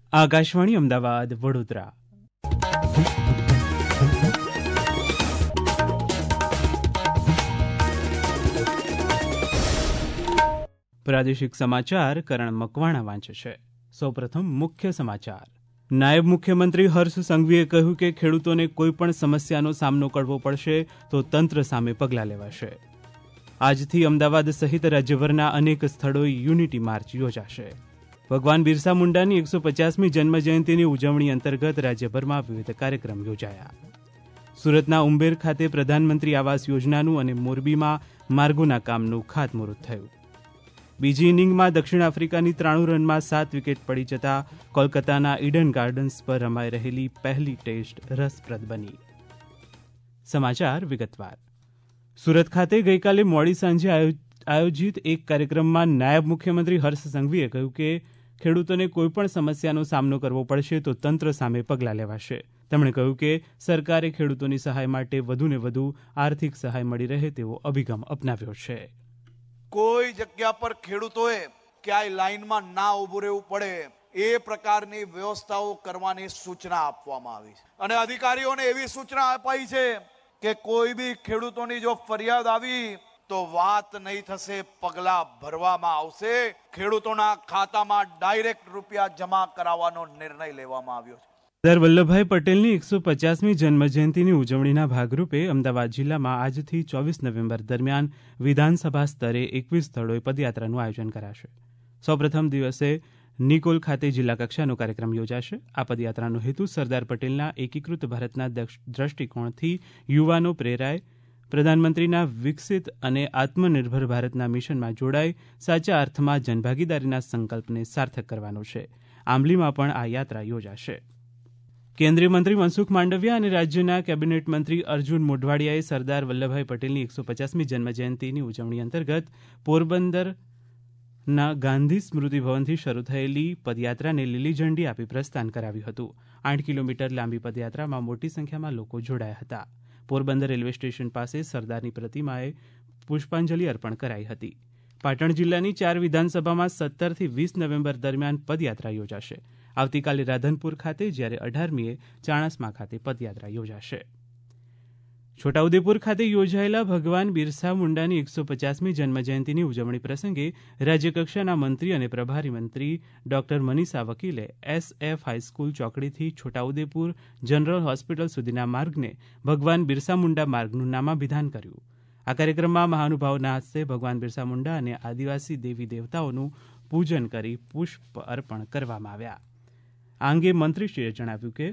આકાશવાણી અમદાવાદ વડોદરા. પ્રાદેશિક સમાચાર કરણ મકવાણા વાંચે છે. સૌપ્રથમ મુખ્ય સમાચાર. નાયબ મુખ્યમંત્રી હર્ષ સંઘવીએ કહ્યું કે ખેડૂતોને કોઈપણ સમસ્યાનો સામનો કરવો પડશે તો તંત્ર સામે પગલાં લેવાશે. આજથી અમદાવાદ સહિત રાજ્યભરના અનેક સ્થળોએ યુનિટી માર્ચ યોજાશે. ભગવાન બિરસા મુંડાની 150મી જન્મજયંતિની ઉજવણી અંતર્ગત રાજ્યભરમાં વિવિધ કાર્યક્રમ યોજાયા. સુરતના ઉંબેર ખાતે પ્રધાનમંત્રી આવાસ યોજનાનું અને મોરબીમાં માર્ગોના કામનું ખાતમુહૂર્ત થયું. બીજી ઇનિંગમાં દક્ષિણ આફ્રિકાની 93 રનમાં 7 વિકેટ પડી જતા કોલકાતાના ઈડન ગાર્ડન્સ પર રમાઈ રહેલી પહેલી ટેસ્ટ રસપ્રદ બની. સમાચાર વિગતવાર. સુરત ખાતે ગઈકાલે મોડી સાંજે આયોજિત એક કાર્યક્રમમાં નાયબ મુખ્યમંત્રી હર્ષ સંઘવીએ કહ્યું કે ખેડૂતોને કોઈપણ સમસ્યાનો સામનો કરવો પડશે તો તંત્ર સામે પગલાં લેવાશે. તેમણે કહ્યું કે સરકારે ખેડૂતોની સહાય માટે વધુને વધુ આર્થિક સહાય મળી રહે તેવો અભિગમ અપનાવ્યો છે. કોઈ જગ્યા પર ખેડૂતોએ ક્યાંય લાઈનમાં ના ઊભું રહેવું પડે એ પ્રકારની વ્યવસ્થાઓ કરવાની સૂચના આપવામાં આવી છે. અને અધિકારીઓને એવી સૂચના અપાઈ છે કે કોઈ બી ખેડૂતોની જો ફરિયાદ આવી તો વાત નહીં થશે, પગલાં ભરવામાં આવશે. ખેડૂતોના ખાતામાં ડાયરેક્ટ રૂપિયા જમા કરાવવાનો નિર્ણય લેવામાં આવ્યો છે. સરદાર વલ્લભભાઈ પટેલની 150મી જન્મજયંતિની ઉજવણીના ભાગરૂપે અમદાવાદ જિલ્લામાં આજથી 24 નવેમ્બર દરમિયાન વિધાનસભા સ્તરે 21 સ્થળોએ પદયાત્રાનું આયોજન કરાશે. સૌપ્રથમ દિવસે નિકોલ ખાતે જિલ્લા કક્ષાનો કાર્યક્રમ યોજાશે. આ પદયાત્રાનો હેતુ સરદાર પટેલના એકીકૃત ભારતના દ્રષ્ટિકોણથી યુવાનો પ્રેરાય, પ્રધાનમંત્રીના વિકસિત અને આત્મનિર્ભર ભારતના મિશનમાં જોડાય, સાચા અર્થમાં જનભાગીદારીના સંકલ્પને સાર્થક કરવાનો છે. આંબલીમાં પણ આ યાત્રા યોજાશે. કેન્દ્રીય મંત્રી મનસુખ માંડવિયા અને રાજ્યના કેબિનેટ મંત્રી અર્જુન મોઢવાડિયાએ સરદાર વલ્લભભાઈ પટેલની 150મી જન્મજયંતિની ઉજવણી અંતર્ગત પોરબંદરના ગાંધી સ્મૃતિ ભવનથી શરૂ થયેલી પદયાત્રાને લીલી ઝંડી આપી પ્રસ્થાન કરાવ્યું હતું. 8 કિલોમીટર લાંબી પદયાત્રામાં મોટી સંખ્યામાં લોકો જોડાયા હતા. પોરબંદર રેલવે સ્ટેશન પાસે સરદારની પ્રતિમાએ પુષ્પાંજલિ અર્પણ કરાઈ હતી. પાટણ જિલ્લાની 4 વિધાનસભામાં 17 થી 20 નવેમ્બર દરમિયાન પદયાત્રા યોજાશે. આવતીકાલે રાધનપુર ખાતે જ્યારે 18મીએ ચાણસ્મા ખાતે પદયાત્રા યોજાશે. છોટાઉદેપુર ખાતે યોજાયેલા ભગવાન બિરસા મુંડાની 150મી જન્મજયંતિની ઉજવણી પ્રસંગે રાજ્યકક્ષાના મંત્રી અને પ્રભારી મંત્રી ડોક્ટર મનીષા વકીલે SF હાઈસ્કૂલ ચોકડીથી છોટાઉદેપુર જનરલ હોસ્પિટલ સુધીના માર્ગને ભગવાન બિરસા મુંડા માર્ગનું નામાભિધાન કર્યું. આ કાર્યક્રમમાં મહાનુભાવોના હસ્તે ભગવાન બિરસા મુંડા અને આદિવાસી દેવી દેવતાઓનું પૂજન કરી પુષ્પ અર્પણ કરવામાં આવ્યા. આ અંગે મંત્રીશ્રીએ જણાવ્યું કે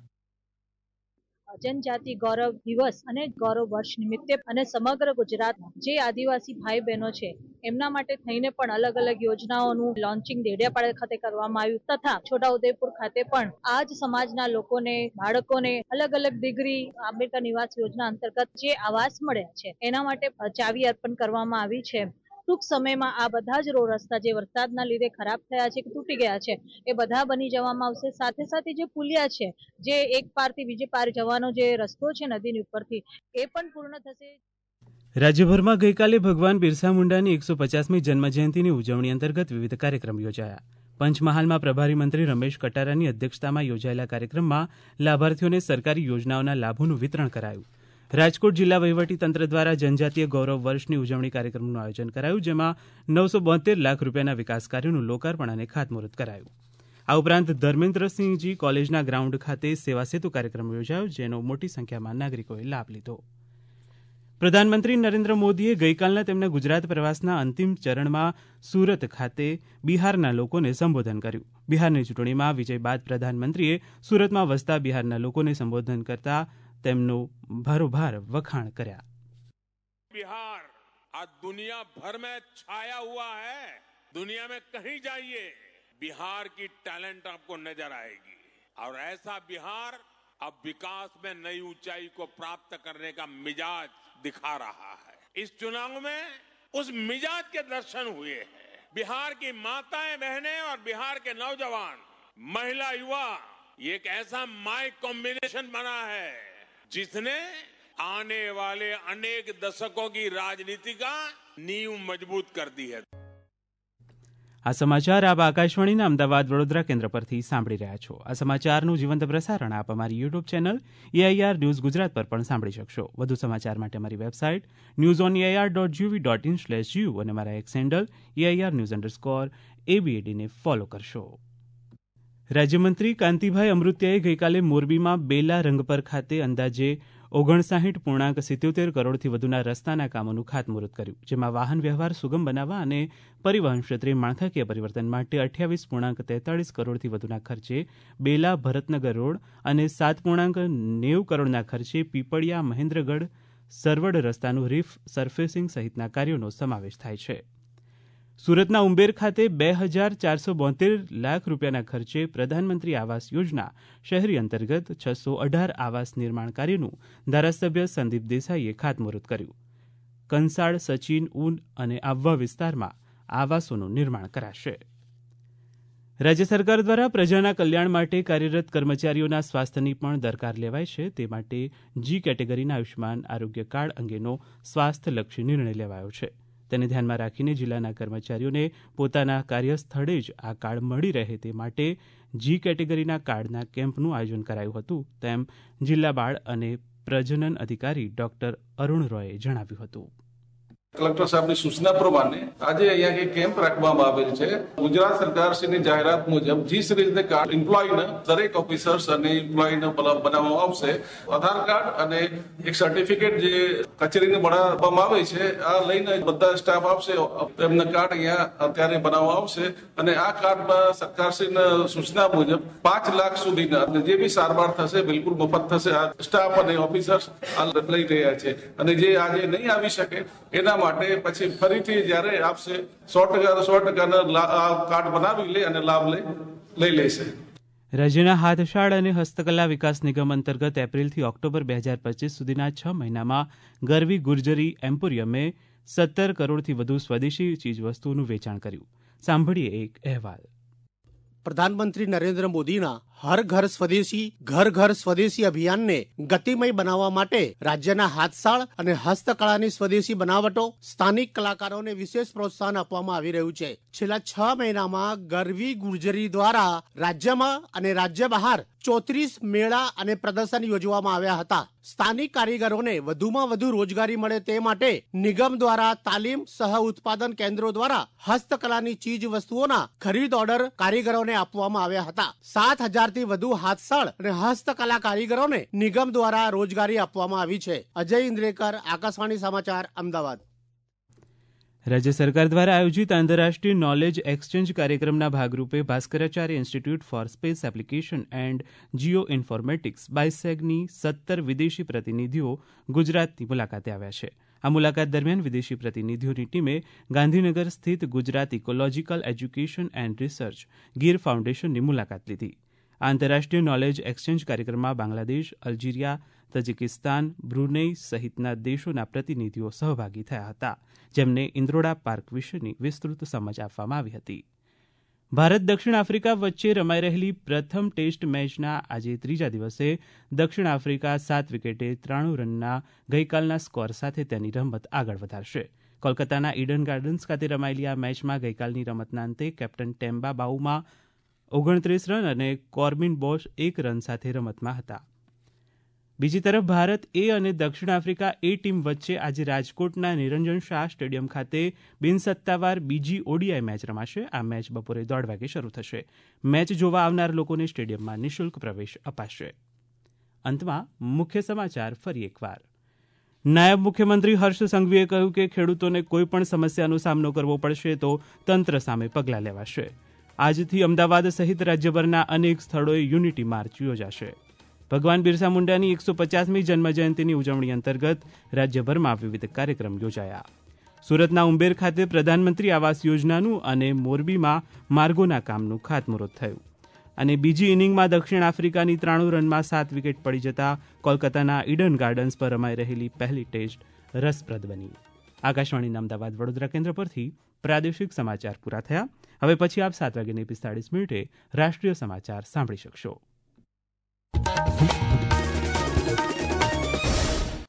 જનજાતિ ગૌરવ દિવસ અને ગૌરવ વર્ષ નિમિત્તે અને સમગ્ર ગુજરાત જે આદિવાસી ભાઈ બહેનો છે એમના માટે થઈને પણ અલગ અલગ યોજનાઓનું લોન્ચિંગ ડેડિયાપાડા ખાતે કરવામાં આવ્યું તથા છોટાઉદેપુર ખાતે પણ આ જ સમાજના લોકોને, બાળકોને અલગ અલગ ડિગ્રી આંબેડકર નિવાસ યોજના અંતર્ગત જે આવાસ મળ્યા છે એના માટે ચાવી અર્પણ કરવામાં આવી છે. ટૂંક સમયમાં આ બધા જ રોડ રસ્તા જે વરસાદના લીધે ખરાબ થયા છે કે તૂટી ગયા છે એ બધા બની જવામાં આવશે. સાથે સાથે જે પુલિયા છે, જે એક પારથી બીજે પાર જવાનો જે રસ્તો છે નદીની ઉપરથી, એ પણ પૂર્ણ થશે. રાજ્યભરમાં ગઈકાલે ભગવાન બિરસા મુંડાની 150મી જન્મજયંતિની ઉજવણી અંતર્ગત વિવિધ કાર્યક્રમ યોજાયા. પંચમહાલમાં પ્રભારી મંત્રી રમેશ કટારાની અધ્યક્ષતામાં યોજાયેલા કાર્યક્રમમાં લાભાર્થીઓને સરકારી યોજનાઓના લાભોનું વિતરણ કરાયું. રાજકોટ જિલ્લા વહીવટીતંત્ર દ્વારા જનજાતીય ગૌરવ વર્ષની ઉજવણી કાર્યક્રમનું આયોજન કરાયું, જેમાં 972 લાખ રૂપિયાના વિકાસ કાર્યોનું લોકાર્પણ અને ખાતમુહૂર્ત કરાયું. આ ઉપરાંત ધર્મેન્દ્રસિંહજી કોલેજના ગ્રાઉન્ડ ખાતે સેવા સેતુ કાર્યક્રમ યોજાયો, જેનો મોટી સંખ્યામાં નાગરિકોએ લાભ લીધો. પ્રધાનમંત્રી નરેન્દ્ર મોદીએ ગઈકાલના તેમના ગુજરાત પ્રવાસના અંતિમ ચરણમાં સુરત ખાતે બિહારના લોકોને સંબોધન કર્યું. બિહારની ચૂંટણીમાં વિજય બાદ પ્રધાનમંત્રીએ સુરતમાં વસતા બિહારના લોકોને સંબોધન કરતા તેમનું ભારોભાર વખાણ કર્યા. बिहार आज दुनिया भर में छाया हुआ है. दुनिया में कहीं जाइए बिहार की टैलेंट आपको नजर आएगी और ऐसा बिहार अब विकास में नई ऊंचाई को प्राप्त करने का मिजाज दिखा रहा है. इस चुनाव में उस मिजाज के दर्शन हुए हैं. बिहार की माताएं बहनें और बिहार के नौजवान, महिला, युवा, ये एक ऐसा माई कॉम्बिनेशन बना है जिसने आने वाले अनेक दशकों की राजनीति का नींव मजबूत कर दी है. આ સમાચાર આપ આકાશવાણીના અમદાવાદ વડોદરા કેન્દ્ર પરથી સાંભળી રહ્યા છો. આ સમાચારનું જીવંત પ્રસારણ આપ અમારી YouTube channel AIR news Gujarat પર પણ સાંભળી શકશો. વધુ સમાચાર માટે અમારી વેબસાઇટ newsonair.gov.in/u અને અમારા એક્સ હેન્ડલ AIR_ABAD ને ફોલો કરશો. રાજ્યમંત્રી કાંતિભાઈ અમૃતિયાએ ગઈકાલે મોરબીમાં બેલા રંગપર ખાતે અંદાજે 59.77 કરોડથી વધુના રસ્તાના કામોનું ખાતમુહૂર્ત કર્યું, જેમાં વાહન વ્યવહાર સુગમ બનાવવા અને પરિવહન ક્ષેત્રે માળખાકીય પરિવર્તન માટે 28.43 કરોડથી વધુના ખર્ચે બેલા ભરતનગર રોડ અને 7.90 કરોડના ખર્ચે પીપળિયા મહેન્દ્રગઢ સરવડ રસ્તાનું રીફ સરફેસિંગ સહિતના કાર્યોનો સમાવેશ થાય છે. સુરતના ઉંબેર ખાતે 2,472 લાખ રૂપિયાના ખર્ચે પ્રધાનમંત્રી આવાસ યોજના શહેરી અંતર્ગત 618 આવાસ નિર્માણ કાર્યનું ધારાસભ્ય સંદીપ દેસાઈએ ખાતમુહૂર્ત કર્યું. કંસાળ, સચિન, ઊન અને આહવા વિસ્તારમાં આવાસોનું નિર્માણ કરાશે. રાજ્ય સરકાર દ્વારા પ્રજાના કલ્યાણ માટે કાર્યરત કર્મચારીઓના સ્વાસ્થ્યની પણ દરકાર લેવાય છે. તે માટે G કેટેગરીના આયુષ્યમાન આરોગ્ય કાર્ડ અંગેનો સ્વાસ્થ્યલક્ષી નિર્ણય લેવાયો છે. તેને ધ્યાનમાં રાખીને જિલ્લાના કર્મચારીઓને પોતાના કાર્યસ્થળે જ આ કાર્ડ મળી રહે તે માટે G કેટેગરીના કાર્ડના કેમ્પનું આયોજન કરાયું હતું, તેમ જિલ્લા બાળ અને પ્રજનન અધિકારી ડોક્ટર અરુણ રોયે જણાવ્યું હતું. કલેક્ટર સાહેબની સૂચના પ્રમાણે આજે અહીંયા એક કેમ્પ રાખવામાં આવેલ છે. ગુજરાત સરકારશ્રીની જાહેરાત મુજબ G સિરીઝના કાર્ડ એમ્પ્લોયને દરેક ઓફિસર્સ અને એમ્પ્લોયને બનાવવામાં આવશે. આધાર કાર્ડ અને એક સર્ટિફિકેટ જે કચેરીને બનાવવામાં આવે છે, આ લઈને બધા સ્ટાફ આવશે. એમના કાર્ડ અહીંયા અત્યારે બનાવવામાં આવશે અને આ કાર્ડમાં સરકારશ્રીના સૂચના મુજબ 5 લાખ સુધીના જે બી સારવાર થશે બિલકુલ મફત થશે. આ સ્ટાફ અને ઓફિસર્સ આ લઈ રહ્યા છે અને જે આજે નહીં આવી શકે એના માટે પછી ફરીથી જ્યારે આપશે 100% કાર્ડ બનાવી લે અને લાભ લઈ લેશે. રાજ્યના હાથશાળ અને હસ્તકલા વિકાસ નિગમ અંતર્ગત એપ્રિલથી ઓક્ટોબર 2025 સુધીના 6 મહિનામાં ગરવી ગુર્જરી એમ્પોરિયમે 17 કરોડથી વધુ સ્વદેશી ચીજવસ્તુઓનું વેચાણ કર્યું. સાંભળીએ એક અહેવાલ. પ્રધાનમંત્રી નરેન્દ્ર મોદીના હર ઘર સ્વદેશી અભિયાનને ગતિમય બનાવવા માટે રાજ્યના હાથશાળ અને હસ્તકળાની સ્વદેશી બનાવટો સ્થાનિક કલાકારોને વિશેષ પ્રોત્સાહન આપવામાં આવી રહ્યું છે. છેલ્લા 6 મહિનામાં ગરવી ગુર્જરી દ્વારા રાજ્યમાં અને રાજ્ય બહાર 34 મેળા અને પ્રદર્શન યોજવામાં આવ્યા હતા. સ્થાનિક કારીગરોને વધુમાં વધુ રોજગારી મળે તે માટે નિગમ દ્વારા તાલીમ સહ ઉત્પાદન કેન્દ્રો દ્વારા હસ્તકલાની ચીજ વસ્તુઓના ખરીદ ઓર્ડર કારીગરોને આપવામાં આવ્યા હતા. 7,000 થી વધુ હાથશાળ અને હસ્તકલા કારીગરોને નિગમ દ્વારા રોજગારી આપવામાં આવી છે. અજય ઇન્દ્રેકર, આકાશવાણી સમાચાર, અમદાવાદ. રાજ્ય સરકાર દ્વારા આયોજિત આંતરરાષ્ટ્રીય નોલેજ એક્સચેન્જ કાર્યક્રમના ભાગરૂપે Bhaskaracharya institute for space application and geoinformatics બાયસેગની 17 વિદેશી પ્રતિનિધિઓ ગુજરાતની મુલાકાતે આવ્યા છે. આ મુલાકાત દરમિયાન વિદેશી પ્રતિનિધિઓની ટીમે ગાંધીનગર સ્થિત Gujarat ecological education and research Gir ફાઉન્ડેશનની મુલાકાત લીધી. આંતરરાષ્ટ્રીય નોલેજ એક્સચેન્જ કાર્યક્રમમાં બાંગ્લાદેશ, અલ્જીરિયા, તજિકિસ્તાન, બ્રુનેઈ સહિતના દેશોના પ્રતિનિધિઓ સહભાગી થયા હતા, જેમને ઇન્દ્રોડા પાર્ક વિશેની વિસ્તૃત સમજ આપવામાં આવી હતી. ભારત દક્ષિણ આફ્રિકા વચ્ચે રમાઈ રહેલી પ્રથમ ટેસ્ટ મેચના આજે ત્રીજા દિવસે દક્ષિણ આફ્રિકા 7 વિકેટે 93 રનના ગઈકાલના સ્કોર સાથે તેની રમત આગળ વધારશે. કોલકાતાના ઈડન ગાર્ડન્સ ખાતે રમાયેલી આ મેચમાં ગઈકાલની રમતના અંતે કેપ્ટન ટેમ્બા બાઉમા 29 રન અને કોર્બિન બોશ 1 રન સાથે રમતમાં હતા. બીજી તરફ ભારત એ અને દક્ષિણ આફ્રિકા એ ટીમ વચ્ચે આજે રાજકોટના નિરંજન શાહ સ્ટેડિયમ ખાતે બિનસત્તાવાર બીજી ODI મેચ રમાશે. આ મેચ બપોરે 1:30 વાગે શરૂ થશે. મેચ જોવા આવનાર લોકોને સ્ટેડિયમમાં નિઃશુલ્ક પ્રવેશ અપાશે. અંતમાં મુખ્ય સમાચાર ફરી એકવાર. નાયબ મુખ્યમંત્રી હર્ષ સંઘવીએ કહ્યું કે ખેડૂતોને કોઈપણ સમસ્યાનો સામનો કરવો પડશે તો તંત્ર સામે પગલાં લેવાશે. આજથી અમદાવાદ સહિત રાજ્યભરના અનેક સ્થળોએ યુનિટી માર્ચ યોજાશે. ભગવાન બિરસા મુંડાની 150મી જન્મજયંતિની ઉજવણી અંતર્ગત રાજ્યભરમાં વિવિધ કાર્યક્રમ યોજાયા. સુરતના ઉંબેર ખાતે પ્રધાનમંત્રી આવાસ યોજનાનું અને મોરબીમાં માર્ગોના કામનું ખાતમુહૂર્ત થયું. અને બીજી ઇનિંગમાં દક્ષિણ આફ્રિકાની 93 રનમાં 7 વિકેટ પડી જતા કોલકાતાના ઈડન ગાર્ડન્સ પર રમાઈ રહેલી પહેલી ટેસ્ટ રસપ્રદ બની. આકાશવાણીના અમદાવાદ વડોદરા કેન્દ્ર પરથી પ્રાદેશિક સમાચાર પૂરા થયા. હવે પછી આપ 7:45 રાષ્ટ્રીય સમાચાર સાંભળી શકશો.